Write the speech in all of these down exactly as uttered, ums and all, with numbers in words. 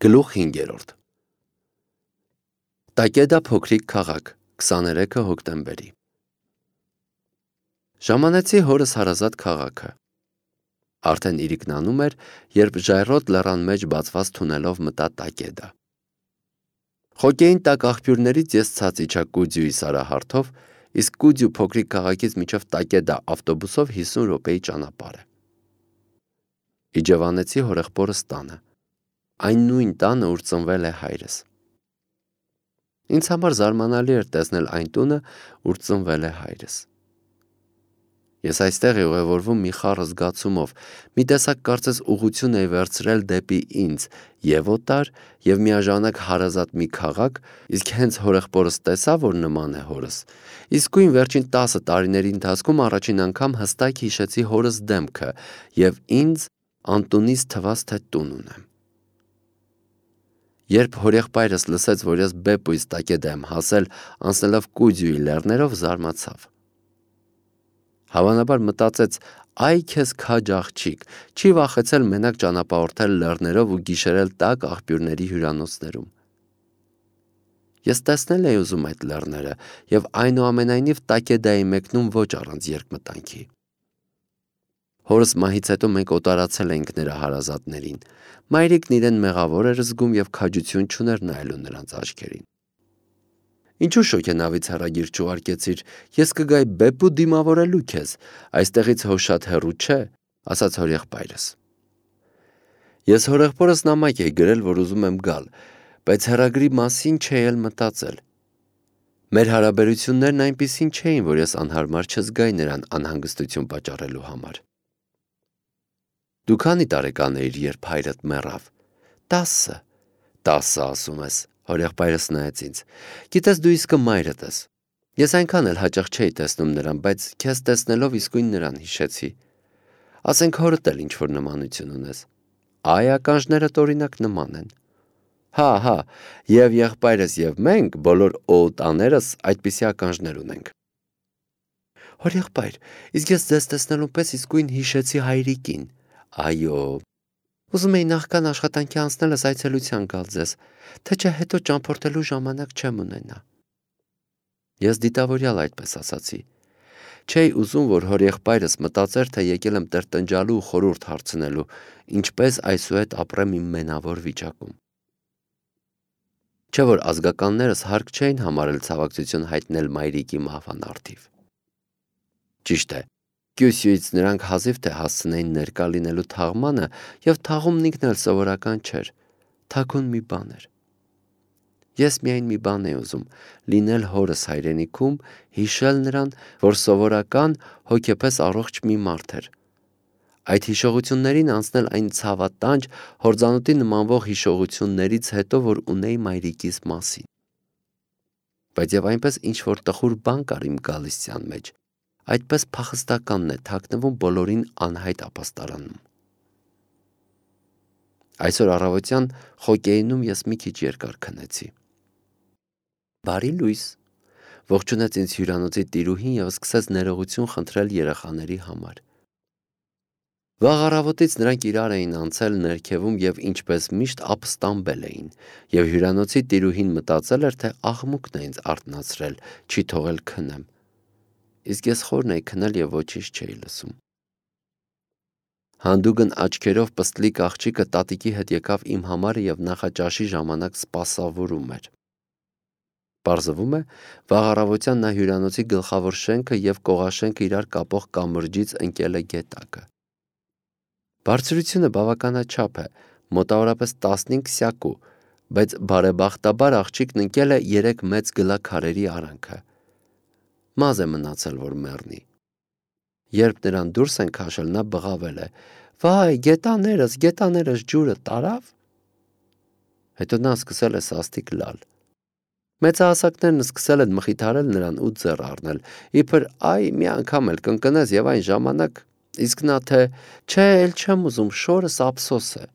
Գլուխ հինգերորդ Տակեդա փոքրիկ քաղաք քսաներեքը հոկտեմբերի Ժամանեցի հորս հարազատ քաղաքը Արդեն իրիկնանում էր, երբ ժայռոտ լեռան մեջ բացված թունելով մտա Տակեդա Խոկեին տակ աղբյուրներից ես ցած իջա Կուդյուի սարահարթով, իսկ Կուդյու փոքրիկ քաղաքից մինչև Տակեդա ավտոբուսով հիսուն րոպեի ճանապարհ է Իջևանեցի հորեղբորս տանը Այն նույն տանը, ուր ծնվել է հայրս Ինձ համար զարմանալի էր տեսնել այն տունը, ուր ծնվել է հայրս Ես այստեղ էի ուղևորվում մի խառը զգացումով, մի տեսակ կարծես ուղղություն էի վերցրել դեպի ինձ և օտար, և միաժամանակ հարազատ մի քաղաք, իսկ հենց հորեղբորս տեսա, որ նման է հորս, իսկույն վերջին տասը տարիների ընթացքում առաջին անգամ հստակ հիշեցի հորս դեմքը և ինձ անտունից թվաց, թե տուն ունեմ Երբ հորեղբայրս լսեց, որ ես բեպույս Տակեդա եմ հասել, անցնելով Կուդյուի լեռներով, զարմացավ Հավանաբար մտածեց, այ քեզ քաջ աղջիկ, չի վախեցել մենակ ճանապարհորդել լեռներով ու գիշերել տաք աղբյուրների հյուրանոցներում Ես տեսնել էի ուզում այդ լեռները և այնուամենայնիվ Տակեդա էի մեկնում ոչ առանց երկմտանքի Հորս մահից հետո մենք օտարացել էինք նրա հարազատներին Մայրիկն իրեն մեղավոր էր զգում և քաջություն չուներ նայելու նրանց աչքերին Ինչու շոգենավից հեռագիր չուղարկեցիր, ես կգայի բեպու դիմավորելու քեզ, այստեղից հո շատ հեռու չէ, ասաց հորեղբայրս Ես հորեղբորս նամակ էի գրել, որ ուզում եմ գալ, բայց հեռագրի մասին չէի էլ մտածել Մեր հարաբերություններն այնպիսին չէին, որ ես անհարմար չզգայի նրան անհանգստություն պատճառելու համար Դու քանի տարեկան էիր, երբ հայրդ մեռավ Տասը Տասը ասում ես, հորեղբայրս նայեց ինձ Գիտես դու իսկը մայրդ ես Ես այնքան էլ հաճախ չէի տեսնում նրան, բայց քեզ տեսնելով իսկույն նրան հիշեցի Ասենք հորդ էլ ինչ-որ նմանություն ունես Այ ականջներդ օրինակ նման են Հա, հա, և եղբայրս և մենք, բոլոր օոտաներս այդպիսի ականջներ ունենք Հորեղբայր, իսկ ես ձեզ տեսնելուն պես իսկույն հիշեցի հայրիկին Այո Ուզում էի նախքան աշխատանքի անցնելս այցելության գալ ձեզ, թե չէ հետո ճամփորդելու ժամանակ չեմ ունենա Ես դիտավորյալ այդպես ասացի Չէի ուզում, որ հորեղբայրս մտածեր, թե եկել եմ տրտնջալու ու խորհուրդ հարցնելու, ինչպես այսուհետ ապրեմ իմ մենավոր վիճակում Չէ որ ազգականներս հարկ չէին համարել ցավակցություն հայտնել մայրիկի մահվան առթիվ Ճիշտ է, Կյուսյուից նրանք հազիվ թե հասցնեին ներկա լինելու թաղմանը և թաղումն ինքն էլ սովորական չէր, թաքուն մի բան էր Ես միայն մի բան էի ուզում, լինել հորս հայրենիքում, հիշել նրան, որ սովորական, հոգեպես առողջ մի մարդ էր Այդ հիշողություններին անցնել այն ցավատանջ, հորձանուտի նմանվող հիշողություններից հետո, որ ունեի մայրիկիս մասին Բայց և այնպես ինչ-որ տխուր բան կար իմ գալստյան մեջ Այդպես փախստականն է թաքնվում բոլորին անհայտ ապաստարանում Այսօր առավոտյան խոկեինում ես մի քիչ երկար քնեցի Բարի լույս, ողջունեց ինձ հյուրանոցի տիրուհին և սկսեց ներողություն խնդրել երեխաների համար Վաղ առավոտից նրանք իրար էին անցել ներքևում և ինչպես միշտ ապստամբել էին և հյուրանոցի տիրուհին մտածել էր, թե աղմուկն է ինձ արթնացրել, չի թողել քնեմ Իսկ ես խորն էի քնել և ոչինչ չէի լսում Հանդուգն աչքերով պստլիկ աղջիկը տատիկի հետ եկավ իմ համարը և նախաճաշի ժամանակ սպասավորում էր Պարզվում է, վաղ առավոտյան նա հյուրանոցի գլխավոր շենքը և կողաշենքը իրար կապող կամրջից ընկել է գետակը Բարձրությունը բավականաչափ է, մոտավորապես տասնհինգ սյակու, բայց բարեբախտաբար աղջիկն ընկել է երեք մեծ գլաքարերի արանքը Մազ է մնացել, որ մեռնի Երբ նրան դուրս են քաշել, նա բղավել է Վայ, գետաներս, գետաներս ջուրը տարավ Հետո նա սկսել է սաստիկ լալ Մեծահասակներն սկսել են մխիթարել նրան ու ձեռ առնել Իբր այ մի անգամ էլ կընկնես և այն ժամանակ Իսկ նա թե չէ էլ չեմ ուզում, շորս ափսոս է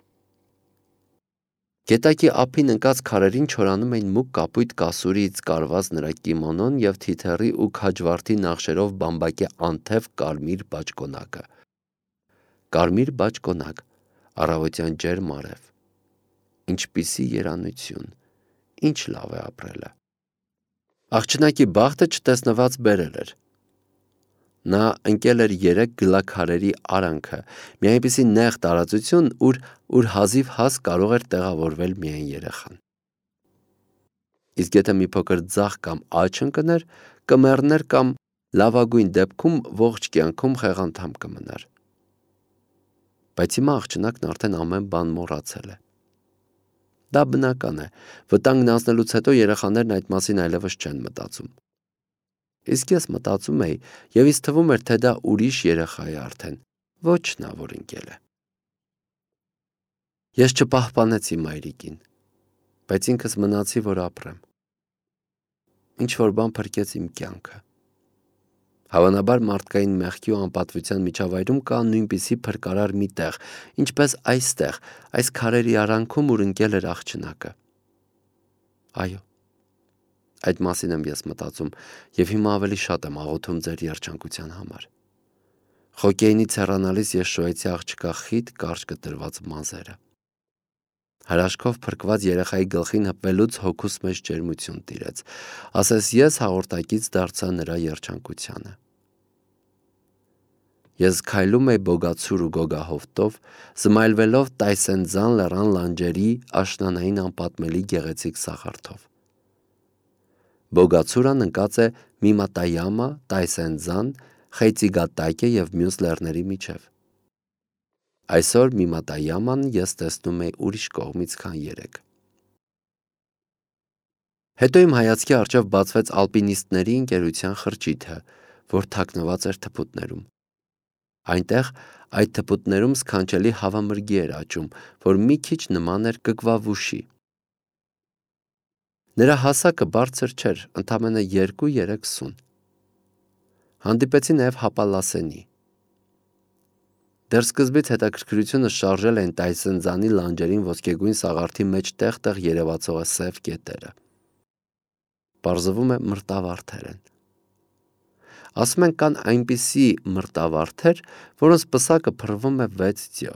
Գետակի ափին ընկած քարերին չորանում էին մուգ կապույտ կասուրիից կարված նրա կիմոնոն և թիթեռի ու քաջվարդի նախշերով բամբակե անթև կարմիր բաճկոնակը Կարմիր բաճկոնակ, առավոտյան ջերմ արև Ինչպիսի երանություն, ինչ լավ է ապրելը։ Աղջնակի բախտը չտեսնված բերել էր։ Նա ընկել էր երեք գլաքարերի արանքը, մի այնպիսի նեղ տարածություն, ուր, ուր հազիվ հաս կարող էր տեղավորվել միայն երեխան։ Իսկ եթե մի փոքր ձախ կամ աջ ընկներ, կմեռներ կամ լավագույն դեպքում ողջ կյանքում խեղանդամ կմնար։ Բայց հիմա աղջնակն արդեն ամեն բան մոռացել է։ Դա բնական է, վտանգն անցնելուց հետո երեխաներն այդ մասին այլևս չեն մտածում։ Իսկ ես մտածում էի, եւ ինձ թվում էր, թե դա ուրիշ երեխա է արդեն, ոչ նա, որ ընկել է։ Ես չպահպանեցի մայրիկին, բայց ինքս մնացի, որ ապրեմ։ Ինչ-որ բան փրկեց իմ կյանքը։ Հավանաբար մարդկային մեղքի ու անպատվության միջավայրում կա նույնպիսի փրկարար մի տեղ, ինչպես այստեղ, այս քարերի արանքում, ուր ընկել էր աղջնակը։ Այո, այդ մասին եմ ես մտածում, եւ հիմա ավելի շատ եմ աղոթում ձեր երջանկության համար։ Խոկեյնից հեռանալիս ես շոյեցի աղջկա խիտ կարճ կտրված մազերը։ Հրաշքով փրկված երեխայի գլխին հպվելուց հոգուս մեջ ջերմություն տիրեց, ասես ես հաղորդակից դարձա նրա երջանկությանը։ Ես քայլում էի բոգացուր ու գոգահովտով, զմայլվելով Տայսենձան լեռան լանջերի աշնանային անպատմելի գեղեցիկ սաղարթով։ Բոգացուրան ընկած է Միմատայամա, Տայսենձան, Խեյցիգատակե և մյուս լեռների միջև։ Այսօր Միմատայաման ես տեսնում էի ուրիշ կողմից, քան երեկ։ Հետո իմ հայացքի առջև բացվեց ալպինիստների ընկերության խրճիթը, որ թաքնված էր թփուտներում։ Այնտեղ այդ թփուտներում սքանչելի հավամրգի էր աճում, որ մի քիչ նման էր կկվավուշի։ Նրա հասակը բարձր չէր, ընդամենը երկու-երեք սուն։ Հանդիպեցի նաև հապալասենի։ Դեռ սկզբից հետաքրքրությունս շարժել էին Տայսենձանի լանջերին ոսկեգույն սաղարթի մեջ տեղ-տեղ երևացող սև կետերը։ Պարզվում է մրտավարդեր են։ Ասում են կան այնպիսի մրտավարդեր, որոնց պսակը փռվում է վեց ձյո։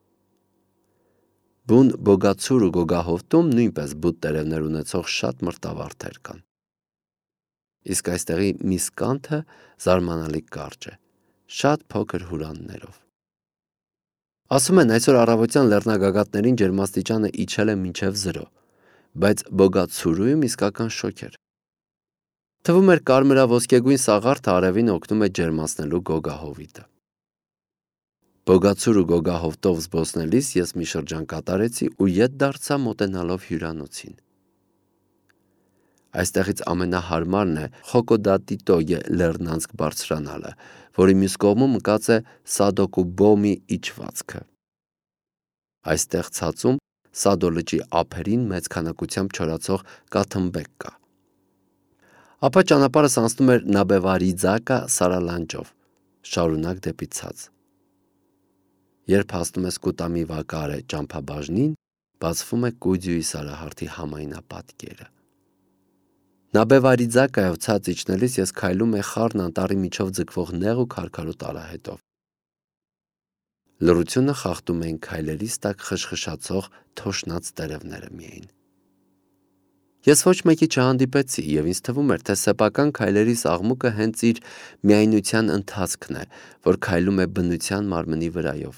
Բուն բոգացուր ու գոգահովտում նույնպես բութ տերևներ ունեցող շատ մրտավարդեր կան։ Իսկ այստեղի միսկանթը զարմանալի կարճ է, շատ փոքր հուրաններով։ Ասում են այսօր առավոտյան լեռնագագաթներին ջերմաստիճանը իջել է մինչև զրո, բայց բոգացուրույում իսկական շոկ էր։ Թվում էր կարմրաոսկեգույն սաղարթը արևին օգնում է ջերմացնելու գոգահովիտը։ Բոգացուր ու գոգահովտով զբոսնելիս ես մի շրջան կատարեցի ու ետ դարձա մոտենալով հյուրանոցին։ Այստեղից ամենահարմարն է Խոկոդատիտոյե լեռնանցք բարձրանալը, որի մյուս կողմում ընկած է Սադոկուբոմի իջվածքը։ Այստեղ ցածում Սադո լճի ափերին մեծ քանակությամբ չորացող կաթմբեկ կա։ Ապա ճանապարհս անցնում էր Նաբևարիձակա սարալանջով, շարունակ դեպի ցած։ Երբ հասնում ես Կուտամի Վակարե ճամփաբաժնին, բացվում է Կուդյուի սարահարթի համայնապատկերը։ Նաբևարիձակայով ցած իջնելիս ես քայլում էի խառն անտառի միջով ձգվող նեղ ու քարքարոտ արահետով։ Լռությունը խախտում էին քայլերիս տակ խշխշացող թոշնած տերևները միայն։ Ես ոչ մեկի չհանդիպեցի և ինձ թվում էր, թե սեփական քայլերիս աղմուկը հենց իր միայնության ընթացքն է, որ քայլում է բնության մարմնի վրայով։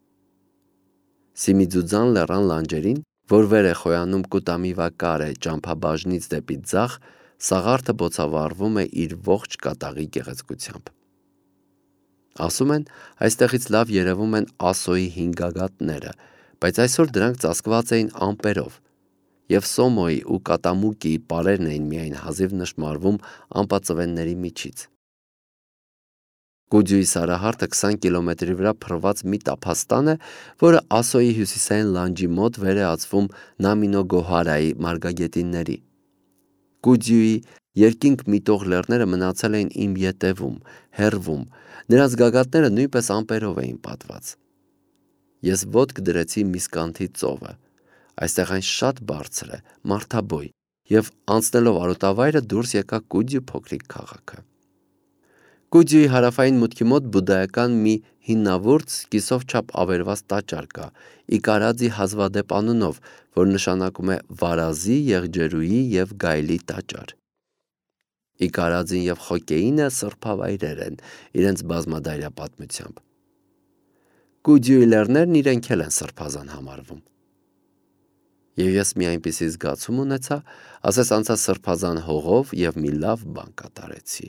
Սիմիձուձան լեռան լանջերին, որ վեր է խոյանում Կուտամի Վակարե ճամփաբաժնից դեպի ձախ, սաղարթը բոցավառվում է իր ողջ կատաղի գեղեցկությամբ։ Ասում են, այստեղից լավ երևում են Ասոյի հին գագաթները, բայց այսօր դրանք ծածկված էին ամպերով, և Սոմոյի ու Կատամուկիի պարերն էին միայն հազիվ նշմարվում ամպածվենների միջից։ Կուդյուի սարահարթը քսան կիլոմետրի վրա փռված մի տափաստան է, որը Ասոյի հյուսիսային լանջի մոտ վեր է ածվում Նամինոգոհարայի մարգագետինների։ Կուդյուի երկինք միտող լեռները մնացել էին իմ ետևում, հեռվում, նրանց գագաթները նույնպես ամպերով էին պատված։ Ես ոտք դրեցի Միսկանթի ծովը, այստեղ այն շատ բարձր է, մարդաբույ, և անցնելով արոտավայրը դուրս եկա Կուդյու փոքրիկ քաղաքը։ Կուդյուի հարավային մուտքի մոտ բուդդայական մի հիմնավուրց կիսով չափ ավերված տաճար կա Իկարաձի հազվադեպ անունով, որ նշանակում է վարազի, եղջերուի և գայլի տաճար։ Իկարաձին և Խոկեինը սրբավայրեր են իրենց բազմադարյա պատմությամբ։ Կուդյուիլերներն իրենք էլ են սրբազան համարվում։ Եվ ես մի այնպիսի զգացում ունեցա, ասես անցա սրբազան հողով և մի լավ բան կատարեցի։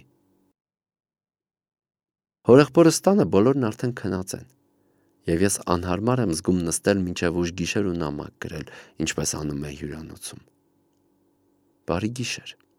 Հորեղբորս տանը բոլորն արդեն քնած են, և ես անհարմար եմ զգում նստել մինչև ուշ գիշեր ու նամակ գրել, ինչպես անում է հյուրանոցում։ Բարի գիշեր։